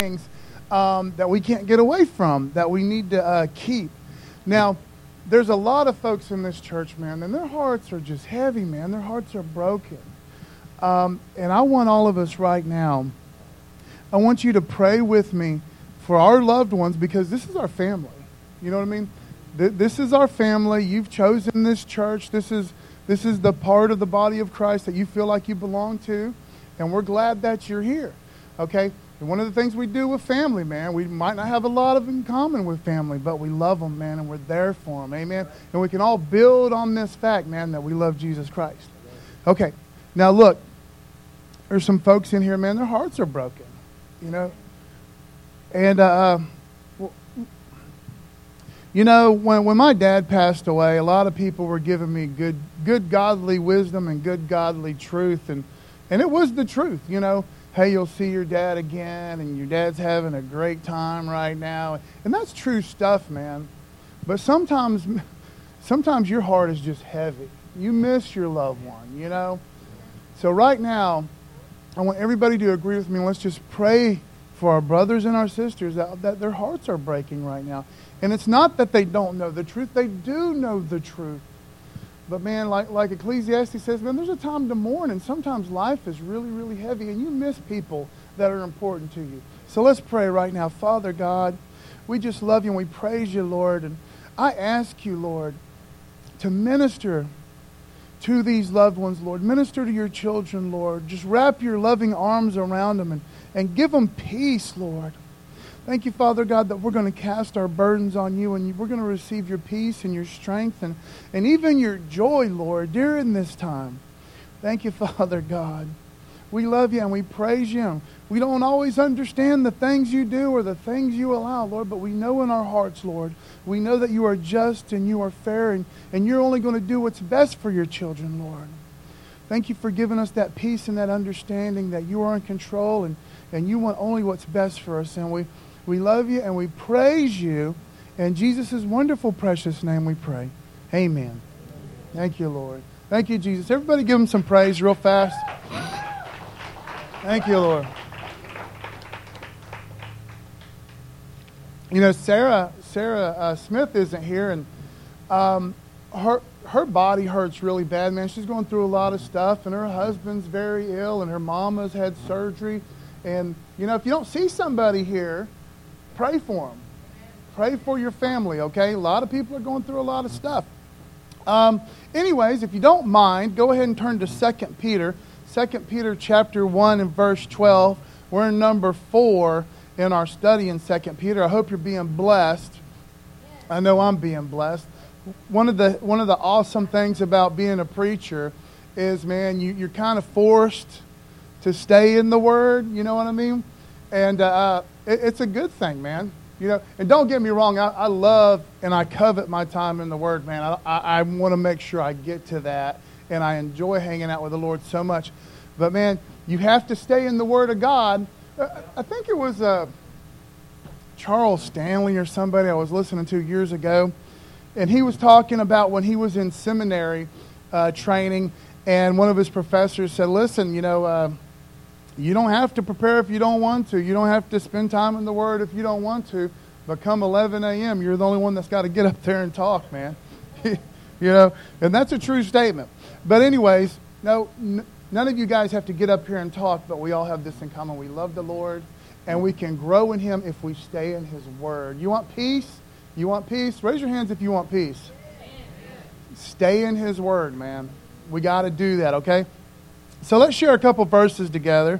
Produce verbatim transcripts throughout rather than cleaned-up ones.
things um, that we can't get away from, that we need to uh, keep. Now, there's a lot of folks in this church, man, and their hearts are just heavy, man. Their hearts are broken. Um, and I want all of us right now, I want you to pray with me for our loved ones, because this is our family. You know what I mean? Th- this is our family. You've chosen this church. This is this is the part of the body of Christ that you feel like you belong to, and we're glad that you're here. Okay? And one of the things we do with family, man, we might not have a lot of in common with family, but we love them, man, and we're there for them. Amen? And we can all build on this fact, man, that we love Jesus Christ. Okay. Now, look, there's some folks in here, man, their hearts are broken, you know. And, uh, well, you know, when when my dad passed away, a lot of people were giving me good, good godly wisdom and good godly truth, and and it was the truth, you know. Hey, you'll see your dad again, and your dad's having a great time right now, and that's true stuff, man. But sometimes, sometimes your heart is just heavy. You miss your loved one, you know. So right now, I want everybody to agree with me. Let's just pray for our brothers and our sisters that, that their hearts are breaking right now. And it's not that they don't know the truth. They do know the truth. But man, like, like Ecclesiastes says, man, there's a time to mourn, and sometimes life is really, really heavy, and you miss people that are important to you. So let's pray right now. Father God, we just love you and we praise you, Lord. And I ask you, Lord, to minister to these loved ones, Lord. Minister to your children, Lord. Just wrap your loving arms around them and, and give them peace, Lord. Thank you, Father God, that we're going to cast our burdens on you, and we're going to receive your peace and your strength and, and even your joy, Lord, during this time. Thank you, Father God. We love you and we praise you. We don't always understand the things you do or the things you allow, Lord, but we know in our hearts, Lord, we know that you are just and you are fair, and, and you're only going to do what's best for your children, Lord. Thank you for giving us that peace and that understanding that you are in control, and, and you want only what's best for us. And we, we love you and we praise you. In Jesus' wonderful, precious name we pray. Amen. Thank you, Lord. Thank you, Jesus. Everybody give him some praise real fast. Thank you, Lord. You know, Sarah Sarah uh, Smith isn't here, and um, her her body hurts really bad, man. She's going through a lot of stuff, and her husband's very ill, and her mama's had surgery. And, you know, if you don't see somebody here, pray for them. Pray for your family, okay? A lot of people are going through a lot of stuff. Um, anyways, if you don't mind, go ahead and turn to Second Peter. Second Peter chapter one and verse twelve. We're in number four in our study in Second Peter. I hope you're being blessed. I know I'm being blessed. One of the one of the awesome things about being a preacher is, man, you, you're kind of forced to stay in the Word. You know what I mean? And uh, it, it's a good thing, man. You know, and don't get me wrong. I, I love and I covet my time in the Word, man. I, I, I want to make sure I get to that, and I enjoy hanging out with the Lord so much. But man, you have to stay in the Word of God. I think it was uh, Charles Stanley or somebody I was listening to years ago, and he was talking about when he was in seminary uh, training, and one of his professors said, listen, you know, uh, you don't have to prepare if you don't want to. You don't have to spend time in the Word if you don't want to. But come eleven a.m., you're the only one that's got to get up there and talk, man. You know, and that's a true statement. But anyways, no, n- none of you guys have to get up here and talk, but we all have this in common. We love the Lord, and we can grow in Him if we stay in His Word. You want peace? You want peace? Raise your hands if you want peace. Stay in His Word, man. We got to do that, okay? So let's share a couple verses together.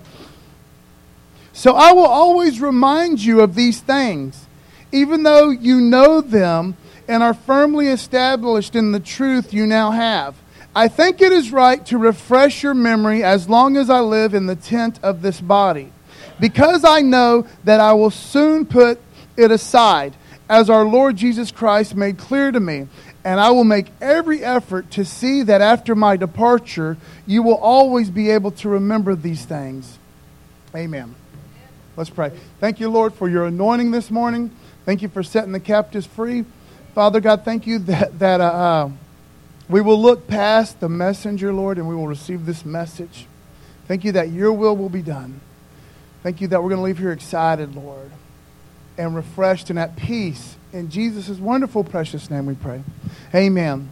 So I will always remind you of these things, even though you know them and are firmly established in the truth you now have. I think it is right to refresh your memory as long as I live in the tent of this body, because I know that I will soon put it aside, as our Lord Jesus Christ made clear to me. And I will make every effort to see that after my departure, you will always be able to remember these things. Amen. Let's pray. Thank you, Lord, for your anointing this morning. Thank you for setting the captives free. Father God, thank you that, that uh, we will look past the messenger, Lord, and we will receive this message. Thank you that your will will be done. Thank you that we're going to leave here excited, Lord, and refreshed and at peace. In Jesus' wonderful, precious name we pray. Amen.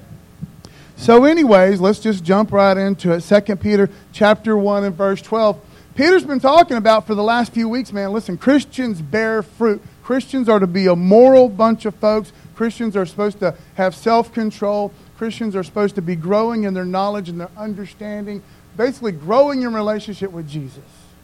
So anyways, let's just jump right into it. Second Peter chapter one and verse twelve. Peter's been talking about for the last few weeks, man, listen, Christians bear fruit. Christians are to be a moral bunch of folks. Christians are supposed to have self-control. Christians are supposed to be growing in their knowledge and their understanding. Basically growing in relationship with Jesus.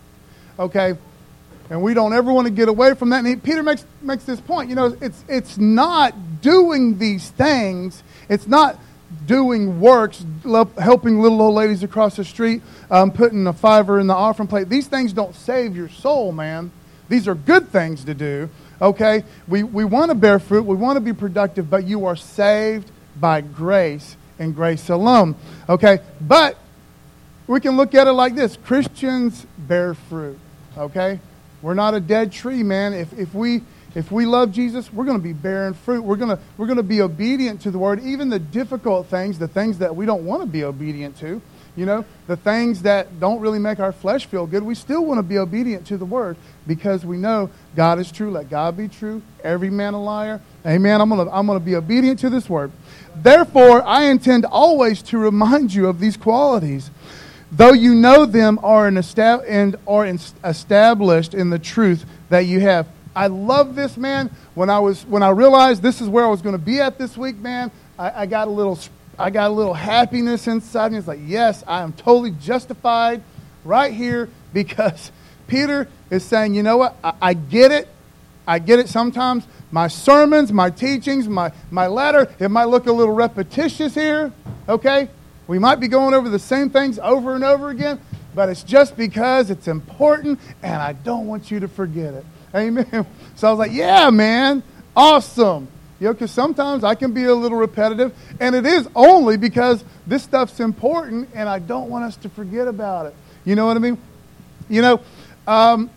Okay? And we don't ever want to get away from that. And he, Peter makes makes this point. You know, it's it's not doing these things. It's not doing works, helping little old ladies across the street, um, putting a fiver in the offering plate. These things don't save your soul, man. These are good things to do. Okay? We, we want to bear fruit. We want to be productive. But you are saved by grace and grace alone. Okay? But we can look at it like this. Christians bear fruit. Okay? We're not a dead tree, man. If if we if we love Jesus, we're going to be bearing fruit. We're going to we're going to be obedient to the word, even the difficult things, the things that we don't want to be obedient to. You know, the things that don't really make our flesh feel good, we still want to be obedient to the word because we know God is true. Let God be true. Every man a liar. Amen. I'm going to I'm going to be obedient to this word. Therefore, I intend always to remind you of these qualities, though you know them are in estab- and are in established in the truth that you have. I love this, man. When I was when I realized this is where I was going to be at this week, man, I, I got a little I got a little happiness inside me. It's like, yes, I am totally justified right here because Peter is saying, you know what? I, I get it. I get it sometimes. My sermons, my teachings, my, my letter, it might look a little repetitious here, okay? We might be going over the same things over and over again, but it's just because it's important and I don't want you to forget it. Amen. So I was like, yeah, man, awesome. You know, because sometimes I can be a little repetitive, and it is only because this stuff's important and I don't want us to forget about it. You know what I mean? You know, um,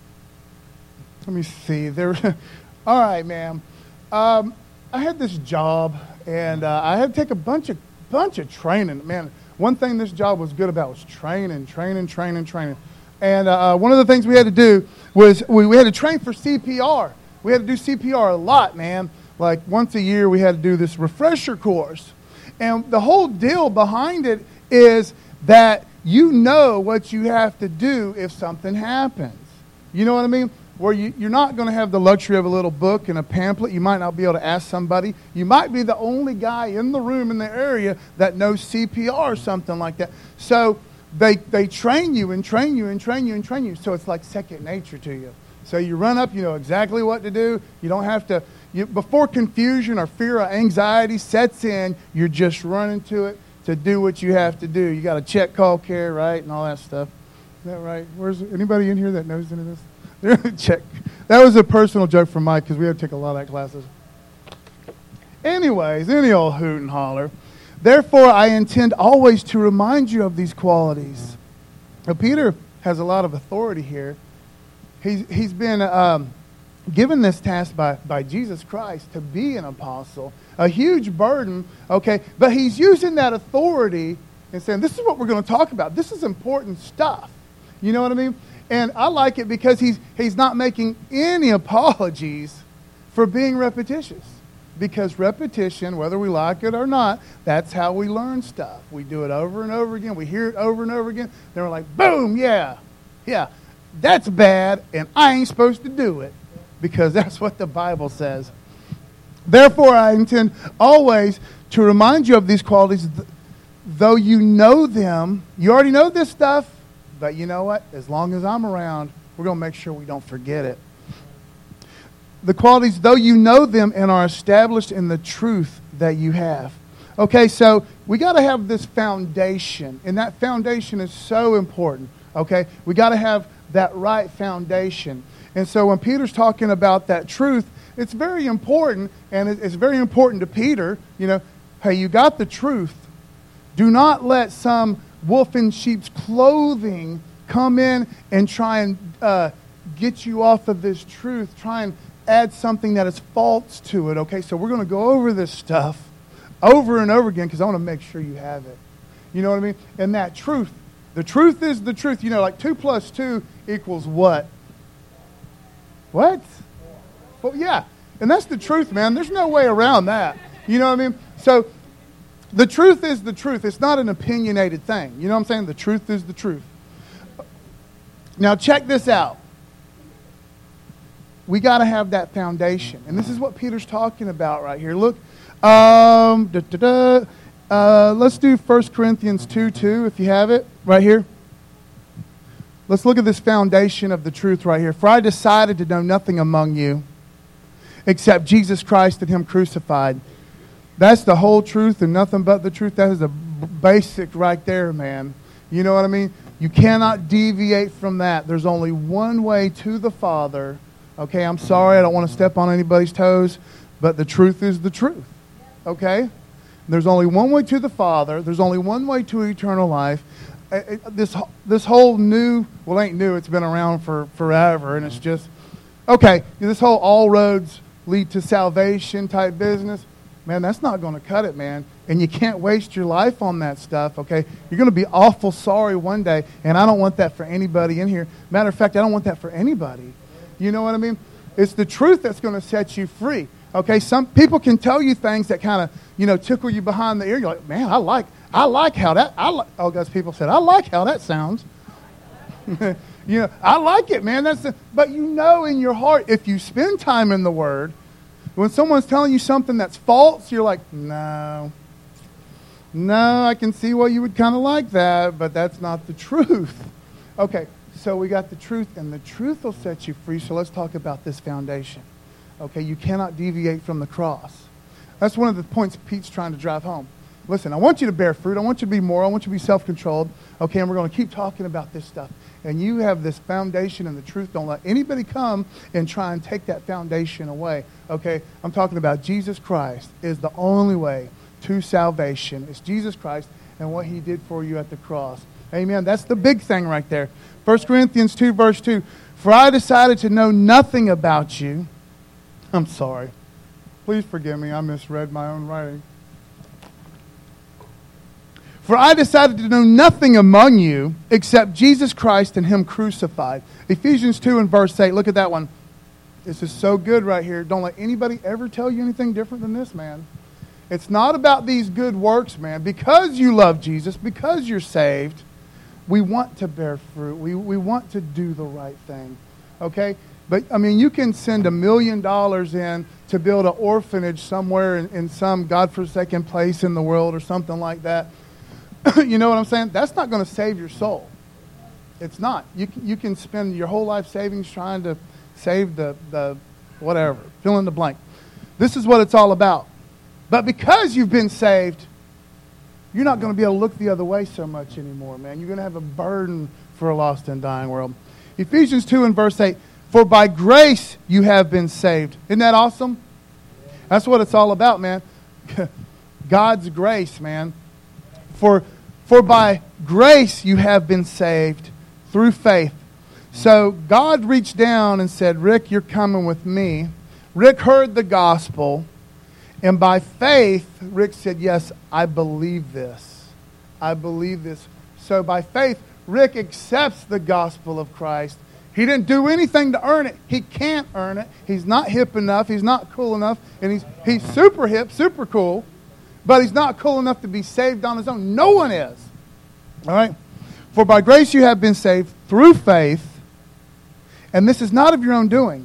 let me see. There. All right, man. Um, I had this job, and uh, I had to take a bunch of bunch of training. Man, one thing this job was good about was training, training, training, training. And uh, one of the things we had to do was we, we had to train for C P R. We had to do C P R a lot, man. Like once a year we had to do this refresher course. And the whole deal behind it is that you know what you have to do if something happens. You know what I mean? Where you, you're not going to have the luxury of a little book and a pamphlet. You might not be able to ask somebody. You might be the only guy in the room in the area that knows C P R or something like that. So they they train you and train you and train you and train you. So it's like second nature to you. So you run up, you know exactly what to do. You don't have to, you, before confusion or fear or anxiety sets in, you're just running to it to do what you have to do. You got to check, call, care, right, and all that stuff. Is that right? Where's anybody in here that knows any of this? Check. That was a personal joke from Mike because we had to take a lot of that classes. Anyways, any old hoot and holler. Therefore, I intend always to remind you of these qualities. Now, Peter has a lot of authority here. He's he's been um, given this task by, by Jesus Christ to be an apostle. A huge burden, okay? But he's using that authority and saying, this is what we're going to talk about. This is important stuff. You know what I mean? And I like it because he's he's not making any apologies for being repetitious. Because repetition, whether we like it or not, that's how we learn stuff. We do it over and over again. We hear it over and over again. Then we're like, boom, yeah, yeah, that's bad, and I ain't supposed to do it. Because that's what the Bible says. Therefore, I intend always to remind you of these qualities, though you know them. You already know this stuff. But you know what? As long as I'm around, we're going to make sure we don't forget it. The qualities, though you know them and are established in the truth that you have. Okay, so we got to have this foundation. And that foundation is so important. Okay, we got to have that right foundation. And so when Peter's talking about that truth, it's very important. And it's very important to Peter. You know, hey, you got the truth. Do not let some wolf in sheep's clothing come in and try and uh, get you off of this truth. Try and add something that is false to it. Okay, so we're going to go over this stuff over and over again because I want to make sure you have it. You know what I mean? And that truth, The truth is the truth. You know, like two plus two equals what? What? Well, yeah. And that's the truth, man. There's no way around that. You know what I mean? So the truth is the truth. It's not an opinionated thing. You know what I'm saying? The truth is the truth. Now check this out. We got to have that foundation. And this is what Peter's talking about right here. Look, um, da, da, da. Uh, let's do First Corinthians two two if you have it right here. Let's look at this foundation of the truth right here. For I decided to know nothing among you except Jesus Christ and Him crucified. That's the whole truth and nothing but the truth. That is the basic right there, man. You know what I mean? You cannot deviate from that. There's only one way to the Father. Okay, I'm sorry, I don't want to step on anybody's toes, but the truth is the truth. Okay? There's only one way to the Father. There's only one way to eternal life. This this whole new, well, ain't new. It's been around for forever, and it's just, okay, this whole all roads lead to salvation type business, man, that's not going to cut it, man. And you can't waste your life on that stuff, okay? You're going to be awful sorry one day, and I don't want that for anybody in here. Matter of fact, I don't want that for anybody. You know what I mean? It's the truth that's going to set you free. Okay, some people can tell you things that kind of, you know, tickle you behind the ear. You're like, man, I like, I like how that, I like, oh, guys, people said, I like how that sounds. You know, I like it, man. That's the, but you know in your heart, if you spend time in the Word, when someone's telling you something that's false, you're like, no, no, I can see why you would kind of like that, but that's not the truth. Okay, so we got the truth, and the truth will set you free. So let's talk about this foundation. Okay, you cannot deviate from the cross. That's one of the points Pete's trying to drive home. Listen, I want you to bear fruit. I want you to be moral. I want you to be self-controlled. Okay, and we're going to keep talking about this stuff. And you have this foundation and the truth. Don't let anybody come and try and take that foundation away. Okay, I'm talking about Jesus Christ is the only way to salvation. It's Jesus Christ and what He did for you at the cross. Amen. That's the big thing right there. First Corinthians two, verse two. For I decided to know nothing about you. I'm sorry. Please forgive me. I misread my own writing. For I decided to know nothing among you except Jesus Christ and Him crucified. Ephesians two and verse eight. Look at that one. This is so good right here. Don't let anybody ever tell you anything different than this, man. It's not about these good works, man. Because you love Jesus, because you're saved, we want to bear fruit. We, we want to do the right thing. Okay? But, I mean, you can send a million dollars in to build an orphanage somewhere in, in some godforsaken place in the world or something like that. You know what I'm saying? That's not going to save your soul. It's not. You can, you can spend your whole life savings trying to save the, the whatever, fill in the blank. This is what it's all about. But because you've been saved, you're not going to be able to look the other way so much anymore, man. You're going to have a burden for a lost and dying world. Ephesians two and verse eight. For by grace you have been saved. Isn't that awesome? That's what it's all about, man. God's grace, man. For, for by grace you have been saved through faith. So God reached down and said, Rick, you're coming with me. Rick heard the gospel. And by faith, Rick said, yes, I believe this. I believe this. So by faith, Rick accepts the gospel of Christ. He didn't do anything to earn it. He can't earn it. He's not hip enough. He's not cool enough. And he's he's super hip, super cool. But he's not cool enough to be saved on his own. No one is. All right? For by grace you have been saved through faith. And this is not of your own doing.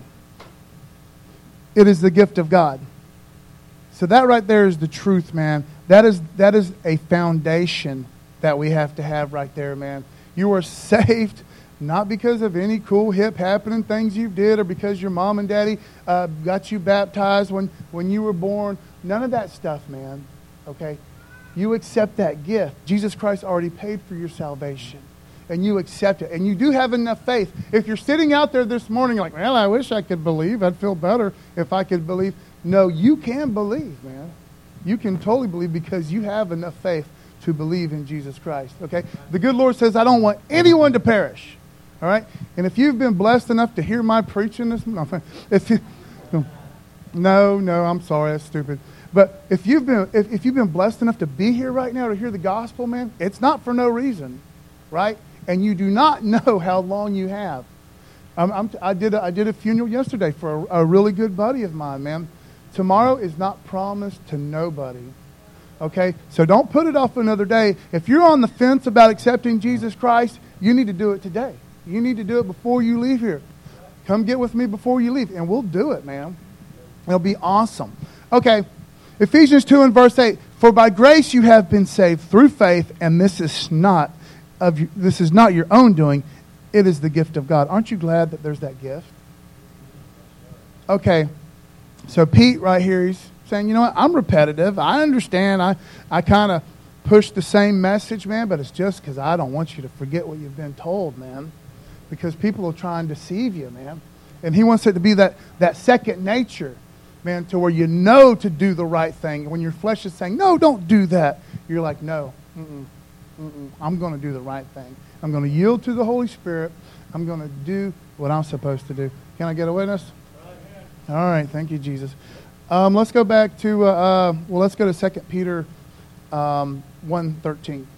It is the gift of God. So that right there is the truth, man. That is that is a foundation that we have to have right there, man. You are saved not because of any cool, hip, happening things you did or because your mom and daddy uh, got you baptized when, when you were born. None of that stuff, man. Okay? You accept that gift. Jesus Christ already paid for your salvation. And you accept it. And you do have enough faith. If you're sitting out there this morning like, well, I wish I could believe. I'd feel better if I could believe. No, you can believe, man. You can totally believe because you have enough faith to believe in Jesus Christ. Okay? The good Lord says, I don't want anyone to perish. All right? And if you've been blessed enough to hear my preaching this morning, if you, no, no, I'm sorry, that's stupid. But if you've been if, if you've been blessed enough to be here right now to hear the gospel, man, it's not for no reason. right? And you do not know how long you have. I'm, I'm, I did a, I did a funeral yesterday for a, a really good buddy of mine, man. Tomorrow is not promised to nobody. Okay? So don't put it off another day. If you're on the fence about accepting Jesus Christ, you need to do it today. You need to do it before you leave here. Come get with me before you leave, and we'll do it, man. It'll be awesome. Okay, Ephesians two and verse eight. For by grace you have been saved through faith, and this is not of you, this is not your own doing. It is the gift of God. Aren't you glad that there's that gift? Okay, so Pete right here, he's saying, you know what, I'm repetitive. I understand. I, I kind of push the same message, man, but it's just because I don't want you to forget what you've been told, man. Because people will try and deceive you, man. And he wants it to be that, that second nature, man, to where you know to do the right thing. When your flesh is saying, no, don't do that, you're like, no, mm-mm, mm-mm, I'm going to do the right thing. I'm going to yield to the Holy Spirit. I'm going to do what I'm supposed to do. Can I get a witness? All right, thank you, Jesus. Um, let's go back to, uh, uh, well, let's go to Second Peter um, one thirteen.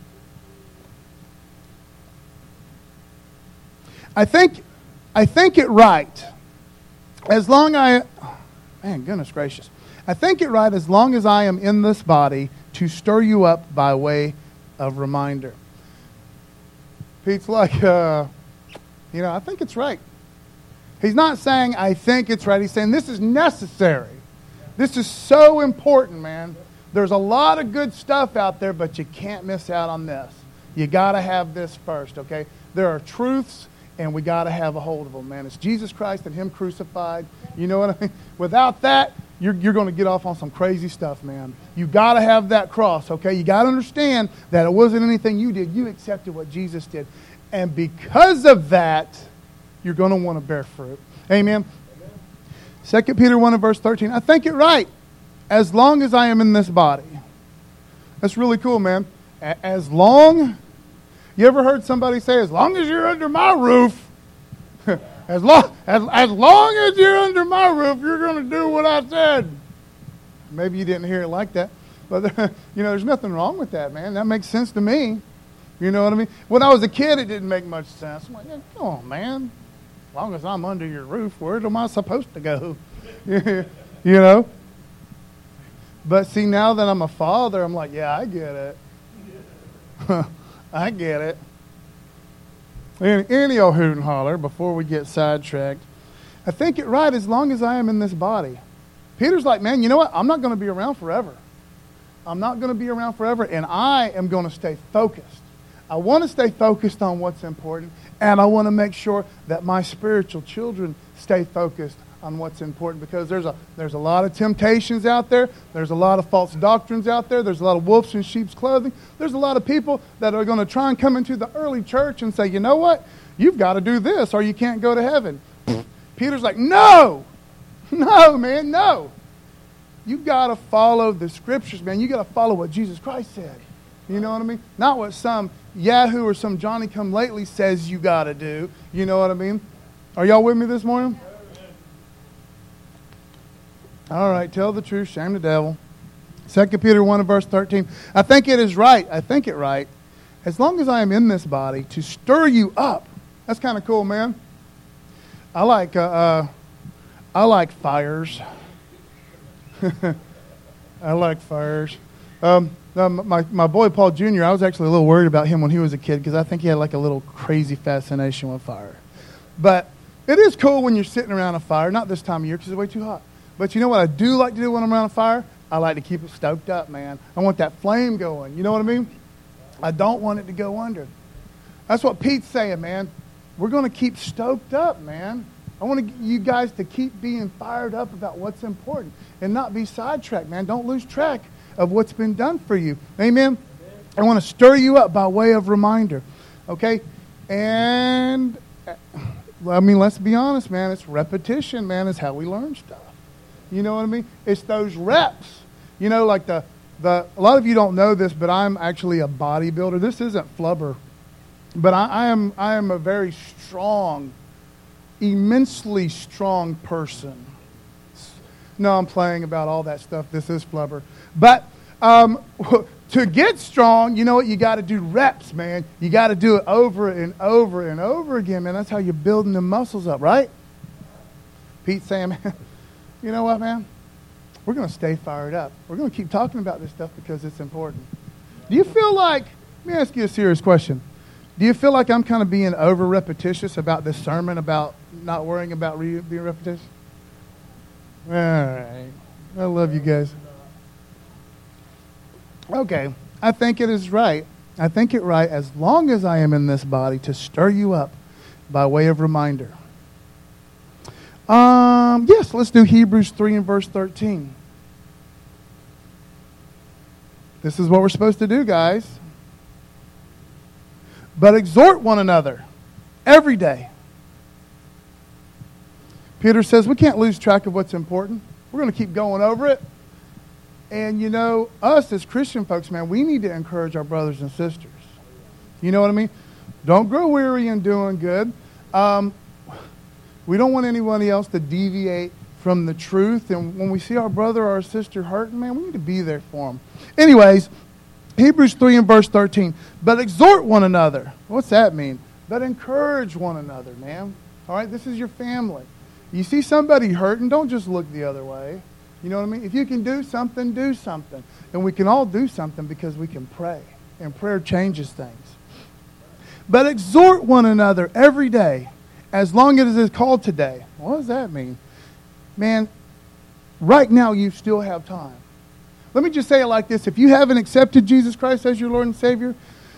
I think, I think it right, as long I, man, goodness gracious. I think it right as long as I am in this body to stir you up by way of reminder. Pete's like, uh, you know, I think it's right. He's not saying, I think it's right. He's saying, this is necessary. This is so important, man. There's a lot of good stuff out there, but you can't miss out on this. You got to have this first, okay? There are truths, and we got to have a hold of them, man. It's Jesus Christ and Him crucified. You know what I mean? Without that, you're, you're going to get off on some crazy stuff, man. You got to have that cross, okay? You got to understand that it wasn't anything you did. You accepted what Jesus did. And because of that, you're going to want to bear fruit. Amen? Second Peter one and verse thirteen. I think it right, as long as I am in this body. That's really cool, man. As long... You ever heard somebody say, as long as you're under my roof, as long as, as long as you're under my roof, you're going to do what I said. Maybe you didn't hear it like that. But, you know, there's nothing wrong with that, man. That makes sense to me. You know what I mean? When I was a kid, it didn't make much sense. I'm like, yeah, come on, man. As long as I'm under your roof, where am I supposed to go? You know? But see, now that I'm a father, I'm like, yeah, I get it. I get it. And any old hoot and holler, before we get sidetracked, I think it right as long as I am in this body. Peter's like, man, you know what? I'm not going to be around forever. I'm not going to be around forever, and I am going to stay focused. I want to stay focused on what's important, and I want to make sure that my spiritual children stay focused on what's important, because there's a there's a lot of temptations out there. There's a lot of false doctrines out there. There's a lot of wolves in sheep's clothing. There's a lot of people that are going to try and come into the early church and say, you know what? You've got to do this or you can't go to heaven. Peter's like, no, no, man, no. You've got to follow the scriptures, man. You got to follow what Jesus Christ said. You know what I mean? Not what some Yahoo or some Johnny-come-lately says you got to do. You know what I mean? Are y'all with me this morning? All right, tell the truth, shame the devil. Second Peter one and verse thirteen. I think it is right, I think it right, as long as I am in this body, to stir you up. That's kind of cool, man. I like, uh, uh, I like fires. I like fires. Um, my, my boy Paul Junior, I was actually a little worried about him when he was a kid, because I think he had like a little crazy fascination with fire. But it is cool when you're sitting around a fire, not this time of year because it's way too hot. But you know what I do like to do when I'm around a fire? I like to keep it stoked up, man. I want that flame going. You know what I mean? I don't want it to go under. That's what Pete's saying, man. We're going to keep stoked up, man. I want you guys to keep being fired up about what's important and not be sidetracked, man. Don't lose track of what's been done for you. Amen? I want to stir you up by way of reminder. Okay? And, I mean, let's be honest, man. It's repetition, man, is how we learn stuff. You know what I mean? It's those reps. You know, like the, the a lot of you don't know this, but I'm actually a bodybuilder. This isn't flubber. But I, I am I am a very strong, immensely strong person. No, I'm playing about all that stuff. This is flubber. But um, To get strong, you know what? You got to do reps, man. You got to do it over and over and over again, man. That's how you're building the muscles up, right? Pete saying, man, you know what, man? We're going to stay fired up. We're going to keep talking about this stuff because it's important. Do you feel like, let me ask you a serious question. Do you feel like I'm kind of being over repetitious about this sermon about not worrying about re- being repetitious? All right. I love you guys. Okay. I think it is right. I think it right as long as I am in this body to stir you up by way of reminder. Um, yes, let's do Hebrews three and verse thirteen. This is what we're supposed to do, guys. But exhort one another every day. Peter says we can't lose track of what's important. We're going to keep going over it. And, you know, us as Christian folks, man, we need to encourage our brothers and sisters. You know what I mean? Don't grow weary in doing good. Um, we don't want anybody else to deviate from the truth. And when we see our brother or our sister hurting, man, we need to be there for them. Anyways, Hebrews three and verse thirteen. But exhort one another. What's that mean? But encourage one another, man. All right, this is your family. You see somebody hurting, don't just look the other way. You know what I mean? If you can do something, do something. And we can all do something because we can pray. And prayer changes things. But exhort one another every day, as long as it is called today. What does that mean? Man, right now you still have time. Let me just say it like this. If you haven't accepted Jesus Christ as your Lord and Savior,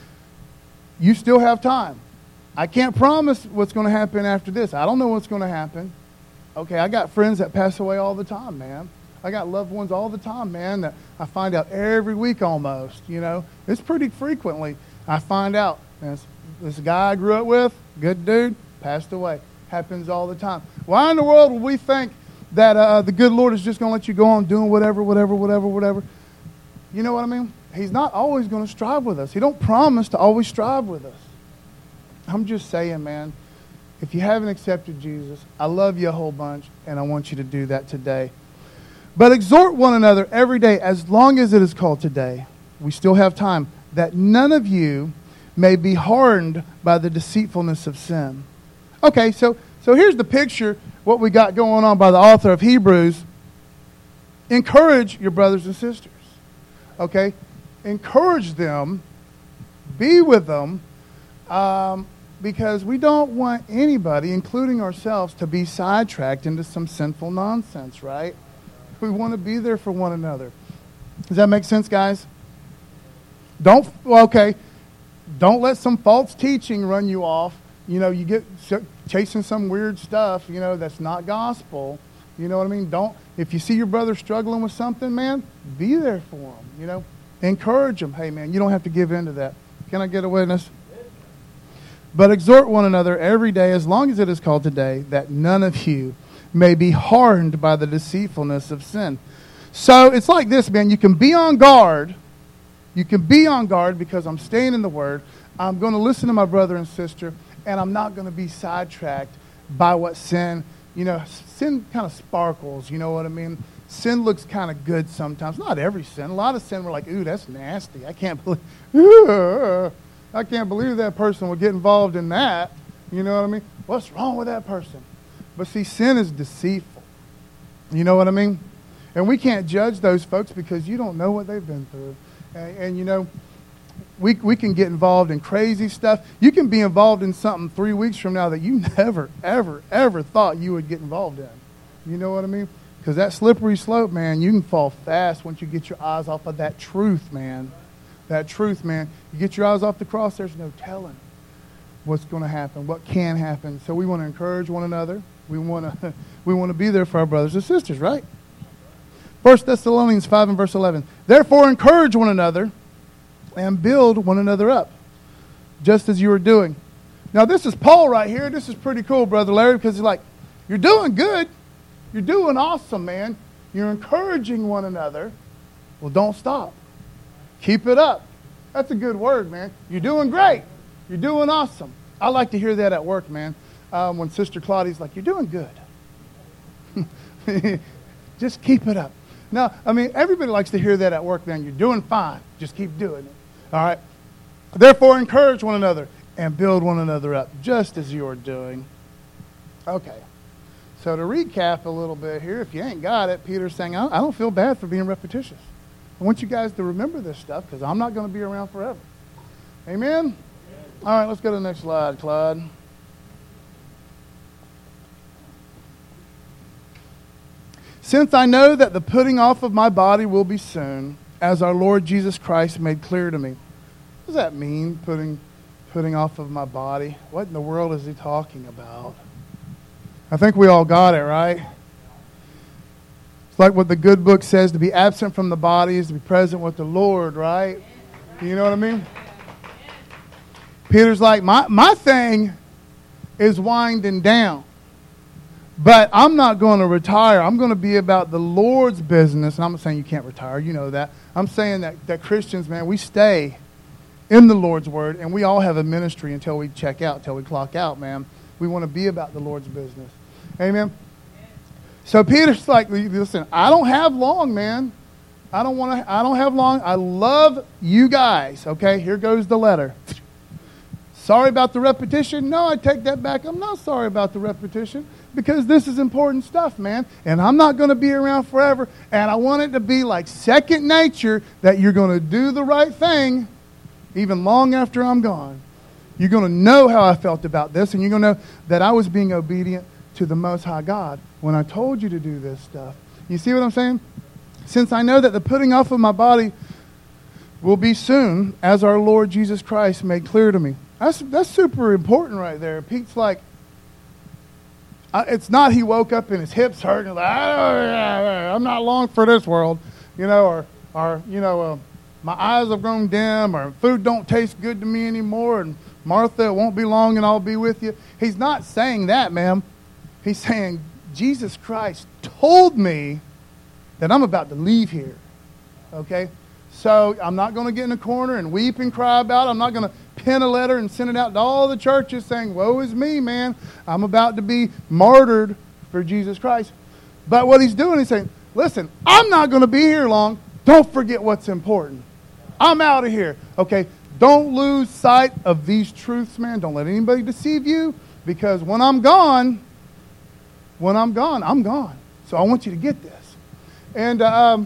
you still have time. I can't promise what's going to happen after this. I don't know what's going to happen. Okay, I got friends that pass away all the time, man. I got loved ones all the time, man, that I find out every week almost, you know. It's pretty frequently I find out. This, this guy I grew up with, good dude, passed away. Happens all the time. Why in the world would we think that uh, the good Lord is just going to let you go on doing whatever, whatever, whatever, whatever? You know what I mean? He's not always going to strive with us. He don't promise to always strive with us. I'm just saying, man, if you haven't accepted Jesus, I love you a whole bunch, and I want you to do that today. But exhort one another every day, as long as it is called today. We still have time. That none of you may be hardened by the deceitfulness of sin. Okay, so, so here's the picture, what we got going on by the author of Hebrews. Encourage your brothers and sisters. Okay? Encourage them. Be with them. Um, because we don't want anybody, including ourselves, to be sidetracked into some sinful nonsense, right? We want to be there for one another. Does that make sense, guys? Don't, well, okay, don't let some false teaching run you off. You know, you get chasing some weird stuff, you know, that's not gospel. You know what I mean? Don't, if you see your brother struggling with something, man, be there for him, you know. Encourage them. Hey, man, you don't have to give in to that. Can I get a witness? But exhort one another every day, as long as it is called today, that none of you may be hardened by the deceitfulness of sin. So it's like this, man. You can be on guard. You can be on guard because I'm staying in the Word. I'm going to listen to my brother and sister, and I'm not going to be sidetracked by what sin, you know, sin kind of sparkles, you know what I mean? Sin looks kind of good sometimes. Not every sin. A lot of sin we're like, ooh, that's nasty. I can't believe, ooh, I can't believe that person would get involved in that. You know what I mean? What's wrong with that person? But see, sin is deceitful. You know what I mean? And we can't judge those folks because you don't know what they've been through. And, and you know, we we can get involved in crazy stuff. You can be involved in something three weeks from now that you never, ever, ever thought you would get involved in. You know what I mean? Because that slippery slope, man, you can fall fast once you get your eyes off of that truth, man. That truth, man. You get your eyes off the cross, there's no telling what's going to happen, what can happen. So we want to encourage one another. We want to we want to be there for our brothers and sisters, right? First Thessalonians five and verse eleven. Therefore encourage one another and build one another up, just as you are doing. Now this is Paul right here. This is pretty cool, Brother Larry, because he's like, you're doing good. You're doing awesome, man. You're encouraging one another. Well, don't stop. Keep it up. That's a good word, man. You're doing great. You're doing awesome. I like to hear that at work, man. Um, when Sister Claudia's like, you're doing good. Just keep it up. No, I mean, everybody likes to hear that at work, man. You're doing fine. Just keep doing it. All right? Therefore, encourage one another and build one another up, just as you are doing. Okay. So to recap a little bit here, if you ain't got it, Peter's saying, I don't feel bad for being repetitious. I want you guys to remember this stuff because I'm not going to be around forever. Amen? All right, let's go to the next slide, Claude. Since I know that the putting off of my body will be soon, as our Lord Jesus Christ made clear to me. What does that mean, putting, putting off of my body? What in the world is he talking about? I think we all got it, right? It's like what the good book says, to be absent from the body is to be present with the Lord, right? You know what I mean? Peter's like, my, my thing is winding down. But I'm not going to retire. I'm going to be about the Lord's business. And I'm not saying you can't retire. You know that. I'm saying that, that Christians, man, we stay in the Lord's word. And we all have a ministry until we check out, until we clock out, man. We want to be about the Lord's business. Amen? So Peter's like, listen, I don't have long, man. I don't want to, I don't have long. I love you guys. Okay, here goes the letter. Sorry about the repetition. No, I take that back. I'm not sorry about the repetition because this is important stuff, man. And I'm not going to be around forever. And I want it to be like second nature that you're going to do the right thing even long after I'm gone. You're going to know how I felt about this, and you're going to know that I was being obedient to the Most High God when I told you to do this stuff. You see what I'm saying? Since I know that the putting off of my body will be soon, as our Lord Jesus Christ made clear to me. That's, that's super important right there. Pete's like, uh, it's not he woke up and his hips hurt and like, oh, I'm not long for this world, you know, or, or you know, uh, my eyes have grown dim, or food don't taste good to me anymore, and Martha, it won't be long and I'll be with you. He's not saying that, ma'am. He's saying Jesus Christ told me that I'm about to leave here, okay? So I'm not going to get in a corner and weep and cry about it. I'm not going to pen a letter and send it out to all the churches saying, woe is me, man. I'm about to be martyred for Jesus Christ. But what he's doing is saying, listen, I'm not going to be here long. Don't forget what's important. I'm out of here, okay? Don't lose sight of these truths, man. Don't let anybody deceive you, because when I'm gone, when I'm gone, I'm gone. So I want you to get this. And um,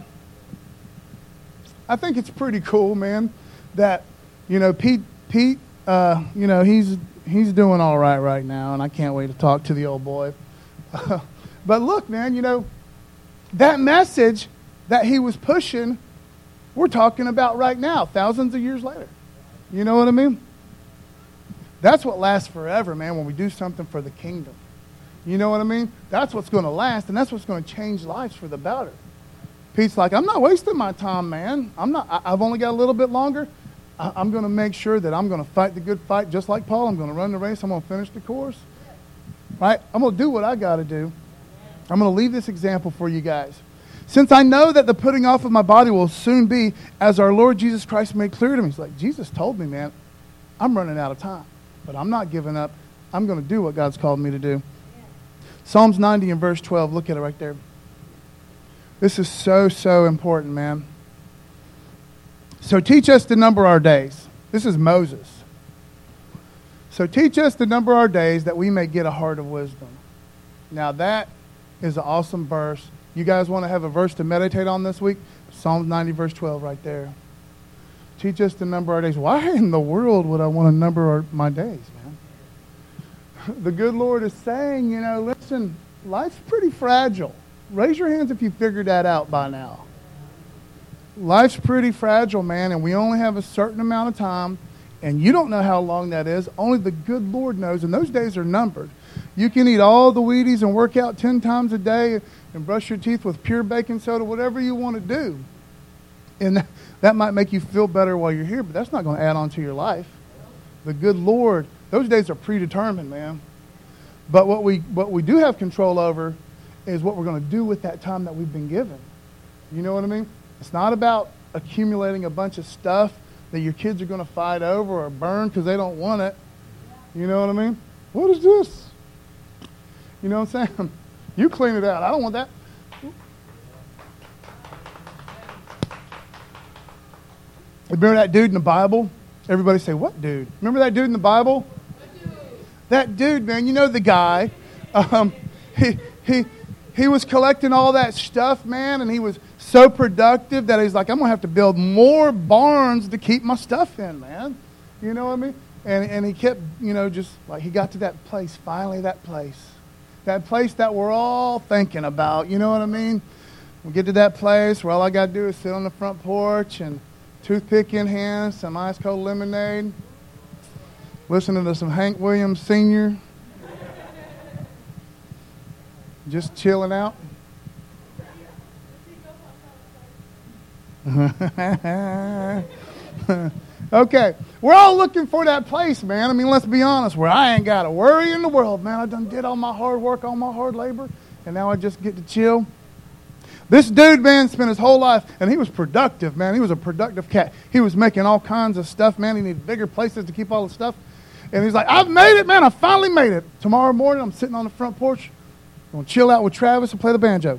I think it's pretty cool, man, that, you know, Pete, Pete, uh, you know, he's he's doing all right right now, and I can't wait to talk to the old boy. But look, man, you know, that message that he was pushing, we're talking about right now, thousands of years later. You know what I mean? That's what lasts forever, man, when we do something for the kingdom. You know what I mean? That's what's going to last, and that's what's going to change lives for the better. Pete's like, I'm not wasting my time, man. I'm not. I, I've only got a little bit longer. I, I'm going to make sure that I'm going to fight the good fight just like Paul. I'm going to run the race. I'm going to finish the course. Right? I'm going to do what I got to do. I'm going to leave this example for you guys. Since I know that the putting off of my body will soon be, as our Lord Jesus Christ made clear to me. He's like, Jesus told me, man, I'm running out of time. But I'm not giving up. I'm going to do what God's called me to do. Psalms ninety and verse twelve, look at it right there. This is so, so important, man. So teach us to number our days. This is Moses. So teach us to number our days that we may get a heart of wisdom. Now that is an awesome verse. You guys want to have a verse to meditate on this week? Psalms ninety, verse twelve right there. Teach us to number our days. Why in the world would I want to number our, my days, man? The good Lord is saying, you know, listen, life's pretty fragile. Raise your hands if you figured that out by now. Life's pretty fragile, man, and we only have a certain amount of time, and you don't know how long that is. Only the good Lord knows, and those days are numbered. You can eat all the Wheaties and work out ten times a day and brush your teeth with pure baking soda, whatever you want to do. And that, that might make you feel better while you're here, but that's not going to add on to your life. The good Lord, those days are predetermined, man. But what we what we do have control over is what we're going to do with that time that we've been given. You know what I mean? It's not about accumulating a bunch of stuff that your kids are going to fight over or burn because they don't want it. You know what I mean? What is this? You know what I'm saying? You clean it out. I don't want that. Remember that dude in the Bible? Everybody say, what dude? Remember that dude in the Bible? That dude, man, you know the guy. Um, he, he, he was collecting all that stuff, man, and he was so productive that he's like, I'm going to have to build more barns to keep my stuff in, man. You know what I mean? And, and he kept, you know, just like he got to that place, finally that place. That place that we're all thinking about, you know what I mean? We get to that place where all I got to do is sit on the front porch and toothpick in hand, some ice cold lemonade, listening to some Hank Williams Senior Just chilling out. Okay, we're all looking for that place, man. I mean, let's be honest, where I ain't got a worry in the world, man. I done did all my hard work, all my hard labor, and now I just get to chill. This dude, man, spent his whole life, and he was productive, man. He was a productive cat. He was making all kinds of stuff, man. He needed bigger places to keep all the stuff. And he's like, I've made it, man. I finally made it. Tomorrow morning, I'm sitting on the front porch. I'm going to chill out with Travis and play the banjo.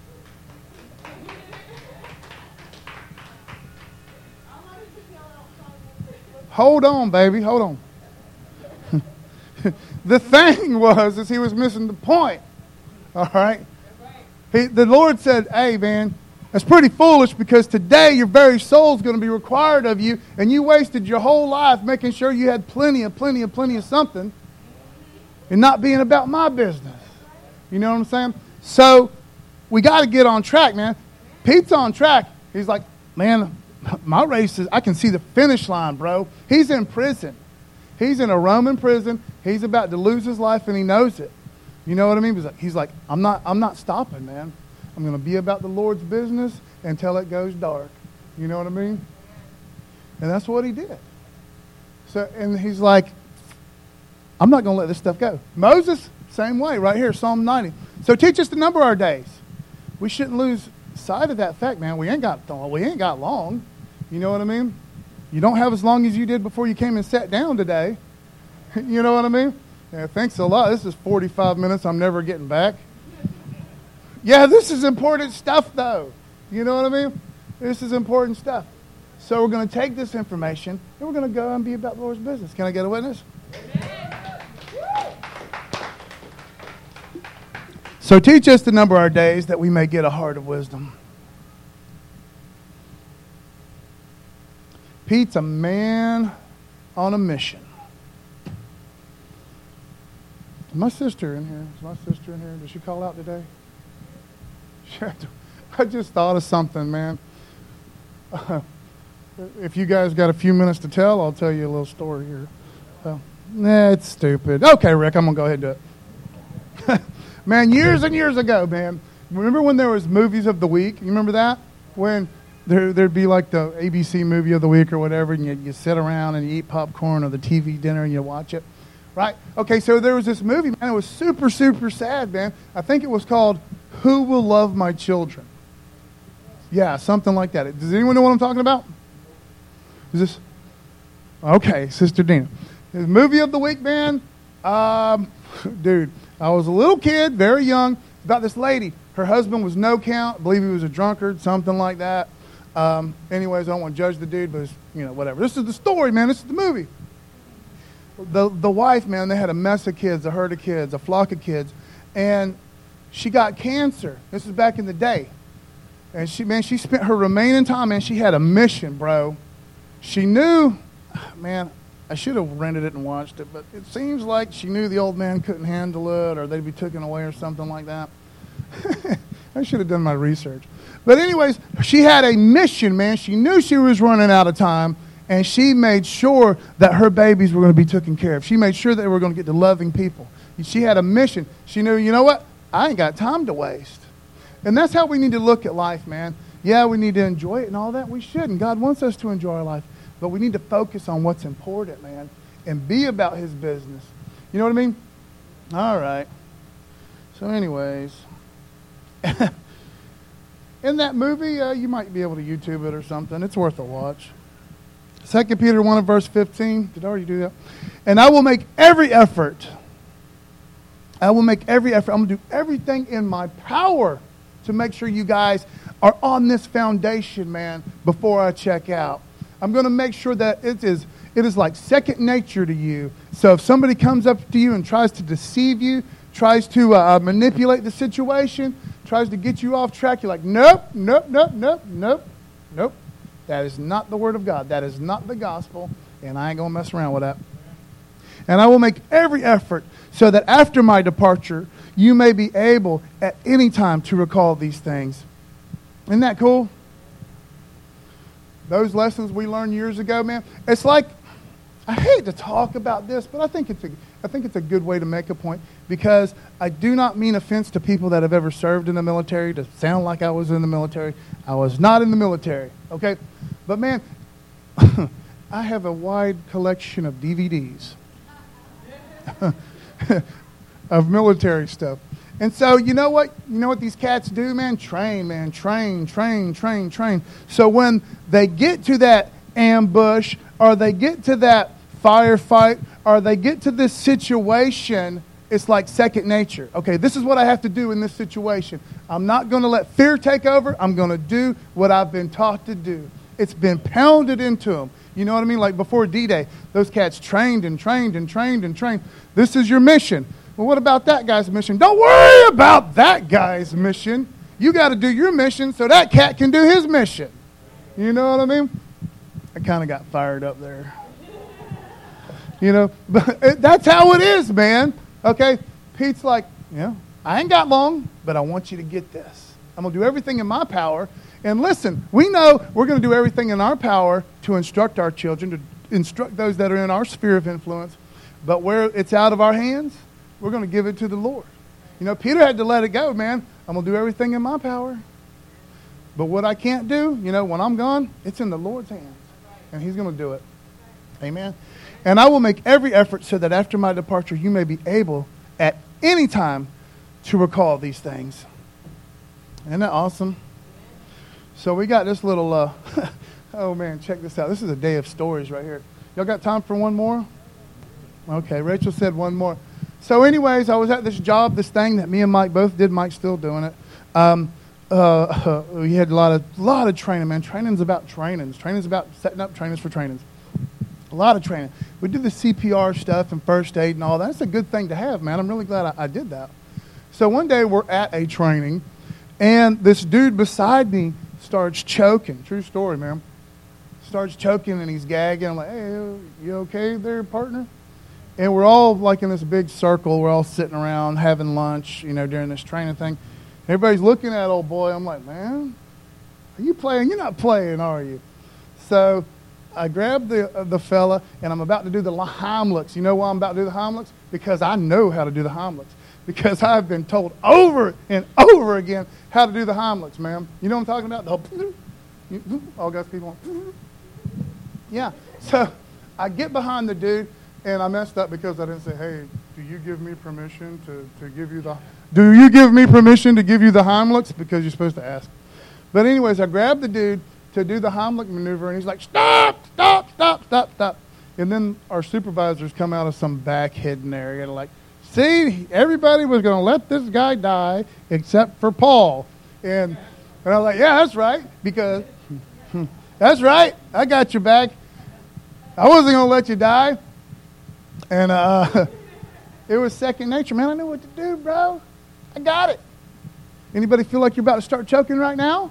Hold on, baby. Hold on. The thing was, is he was missing the point. All right? He, the Lord said, hey, man, that's pretty foolish because today your very soul is going to be required of you, and you wasted your whole life making sure you had plenty of, plenty of, plenty of something and not being about my business. You know what I'm saying? So we got to get on track, man. Pete's on track. He's like, man, my race is, I can see the finish line, bro. He's in prison. He's in a Roman prison. He's about to lose his life, and he knows it. You know what I mean? He's like, he's like I'm not I'm not stopping, man. I'm going to be about the Lord's business until it goes dark. You know what I mean? And that's what he did. So, and he's like, I'm not going to let this stuff go. Moses, same way, right here, Psalm ninety. So teach us to number our days. We shouldn't lose sight of that fact, man. We ain't got we ain't got long. You know what I mean? You don't have as long as you did before you came and sat down today. You know what I mean? Yeah, thanks a lot. This is forty-five minutes I'm never getting back. Yeah, this is important stuff, though. You know what I mean? This is important stuff. So we're going to take this information, and we're going to go and be about the Lord's business. Can I get a witness? So teach us to number our days that we may get a heart of wisdom. Pete's a man on a mission. Is my sister in here? Is my sister in here? Did she call out today? I just thought of something, man. Uh, if you guys got a few minutes to tell, I'll tell you a little story here. Uh, nah, it's stupid. Okay, Rick, I'm going to go ahead and do it. Man, years and years ago, man, remember when there was movies of the week? You remember that? When there, there'd be like the A B C movie of the week or whatever, and you, you sit around and you eat popcorn or the T V dinner and you watch it. Right? Okay, so there was this movie, man. It was super, super sad, man. I think it was called Who Will Love My Children? Yeah, something like that. Does anyone know what I'm talking about? Is this? Okay, Sister Dina. The movie of the week, man. Um, dude, I was a little kid, very young, about this lady. Her husband was no count. I believe he was a drunkard, something like that. Um, anyways, I don't want to judge the dude, but it's, you know, whatever. This is the story, man. This is the movie. The the wife, man, they had a mess of kids, a herd of kids, a flock of kids, and she got cancer. This is back in the day. And she, man, she spent her remaining time, man, she had a mission, bro. She knew, man, I should have rented it and watched it, but it seems like she knew the old man couldn't handle it or they'd be taken away or something like that. I should have done my research. But anyways, she had a mission, man. She knew she was running out of time. And she made sure that her babies were going to be taken care of. She made sure that they were going to get to loving people. She had a mission. She knew, you know what? I ain't got time to waste. And that's how we need to look at life, man. Yeah, we need to enjoy it and all that. We should. And God wants us to enjoy our life. But we need to focus on what's important, man. And be about His business. You know what I mean? All right. So anyways. In that movie, uh, you might be able to YouTube it or something. It's worth a watch. Second Peter one and verse fifteen. Did I already do that? And I will make every effort. I will make every effort. I'm going to do everything in my power to make sure you guys are on this foundation, man, before I check out. I'm going to make sure that it is it is like second nature to you. So if somebody comes up to you and tries to deceive you, tries to uh, manipulate the situation, tries to get you off track, you're like, nope, nope, nope, nope, nope, nope. That is not the word of God. That is not the gospel, and I ain't going to mess around with that. And I will make every effort so that after my departure, you may be able at any time to recall these things. Isn't that cool? Those lessons we learned years ago, man. It's like, I hate to talk about this, but I think it's a, I think it's a good way to make a point, because I do not mean offense to people that have ever served in the military to sound like I was in the military. I was not in the military, okay? But man, I have a wide collection of D V Ds of military stuff. And so, you know what? You know what these cats do, man? Train, man. Train, train, train, train. So when they get to that ambush, or they get to that firefight, or they get to this situation, it's like second nature. Okay, this is what I have to do in this situation. I'm not going to let fear take over. I'm going to do what I've been taught to do. It's been pounded into them. You know what I mean? Like before D-Day, those cats trained and trained and trained and trained. This is your mission. Well, what about that guy's mission? Don't worry about that guy's mission. You got to do your mission so that cat can do his mission. You know what I mean? I kind of got fired up there. You know, but it, that's how it is, man. Okay? Pete's like, yeah, I ain't got long, but I want you to get this. I'm going to do everything in my power. And listen, we know we're going to do everything in our power to instruct our children, to instruct those that are in our sphere of influence. But where it's out of our hands, we're going to give it to the Lord. You know, Peter had to let it go, man. I'm going to do everything in my power. But what I can't do, you know, when I'm gone, it's in the Lord's hands. And he's going to do it. Amen. And I will make every effort so that after my departure, you may be able at any time to recall these things. Isn't that awesome? So we got this little, uh, oh man, check this out. This is a day of stories right here. Y'all got time for one more? Okay, Rachel said one more. So anyways, I was at this job, this thing that me and Mike both did. Mike's still doing it. Um, uh, uh, we had a lot of lot of training, man. Training's about trainings. Training's about setting up trainings for trainings. A lot of training. We did the C P R stuff and first aid and all that. That's a good thing to have, man. I'm really glad I, I did that. So one day we're at a training, and this dude beside me starts choking. True story, man. Starts choking and he's gagging. I'm like, hey, you okay there, partner? And we're all like in this big circle. We're all sitting around having lunch, you know, during this training thing. Everybody's looking at old boy. I'm like, man, are you playing? You're not playing, are you? So I grabbed the uh, the fella, and I'm about to do the Heimlichs. You know why I'm about to do the Heimlichs? Because I know how to do the Heimlichs. Because I've been told over and over again how to do the Heimlichs, man. You know what I'm talking about? The whole, all God's people. Yeah. So I get behind the dude, and I messed up because I didn't say, hey, do you give me permission to, to give you the... Do you give me permission to give you the Heimlichs? Because you're supposed to ask. But anyways, I grabbed the dude to do the Heimlich maneuver, and he's like, stop, stop, stop, stop, stop. And then our supervisors come out of some back hidden area, and like, see, everybody was going to let this guy die except for Paul. And, and I was like, yeah, that's right, because that's right, I got your back. I wasn't going to let you die. And uh, it was second nature. Man, I know what to do, bro. I got it. Anybody feel like you're about to start choking right now?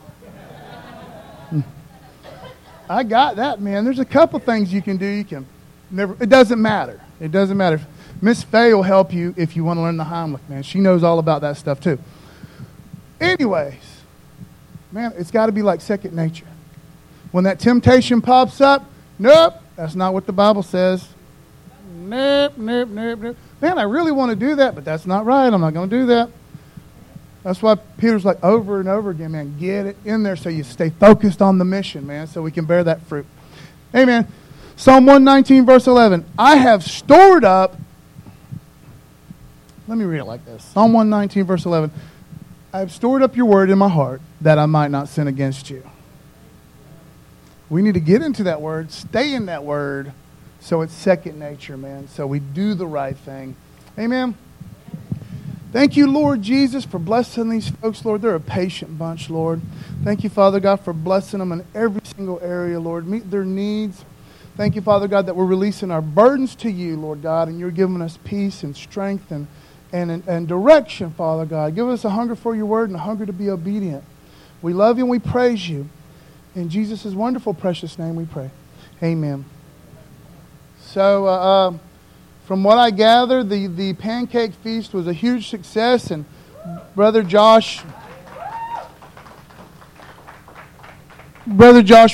I got that, man. There's a couple things you can do. You can never. It doesn't matter. It doesn't matter. Miss Faye will help you if you want to learn the Heimlich, man. She knows all about that stuff too. Anyways, man, it's got to be like second nature. When that temptation pops up, nope, that's not what the Bible says. Nope, nope, nope, nope. Man, I really want to do that, but that's not right. I'm not going to do that. That's why Peter's like over and over again, man, get it in there so you stay focused on the mission, man, so we can bear that fruit. Amen. Psalm one nineteen, verse eleven. I have stored up, let me read it like this. Psalm one nineteen, verse eleven. I have stored up your word in my heart that I might not sin against you. We need to get into that word, stay in that word, so it's second nature, man, so we do the right thing. Amen. Thank you, Lord Jesus, for blessing these folks, Lord. They're a patient bunch, Lord. Thank you, Father God, for blessing them in every single area, Lord. Meet their needs. Thank you, Father God, that we're releasing our burdens to you, Lord God, and you're giving us peace and strength and, and, and, and direction, Father God. Give us a hunger for your word and a hunger to be obedient. We love you and we praise you. In Jesus' wonderful, precious name we pray. Amen. So, uh, uh, from what I gather, the, the pancake feast was a huge success, and Brother Josh, Brother Josh